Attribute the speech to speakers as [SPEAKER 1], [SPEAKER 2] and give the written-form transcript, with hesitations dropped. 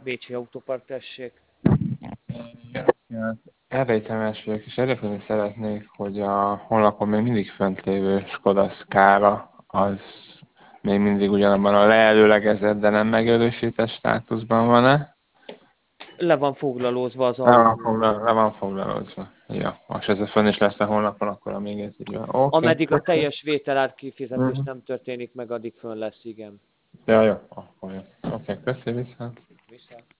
[SPEAKER 1] Bécsi Autópark, tessék.
[SPEAKER 2] Ja, erre itt emels vagyok, és érdeklődni szeretnék, hogy a honlapon még mindig fönt lévő Skoda Scala az még mindig ugyanabban a leelőlegezett, de nem megerősített státuszban van-e?
[SPEAKER 1] Le van foglalózva az autó.
[SPEAKER 2] Le van foglalozva. Ja, most ez fönn is lesz a honlapon, akkor még ez így van. Oké,
[SPEAKER 1] Ameddig a
[SPEAKER 2] tök jó.
[SPEAKER 1] teljes vételár kifizetés
[SPEAKER 2] Mhm.
[SPEAKER 1] nem történik meg, addig fönn lesz, igen.
[SPEAKER 2] Ja, jó, akkor jó. Oké, köszönöm viszont.
[SPEAKER 1] Viszont.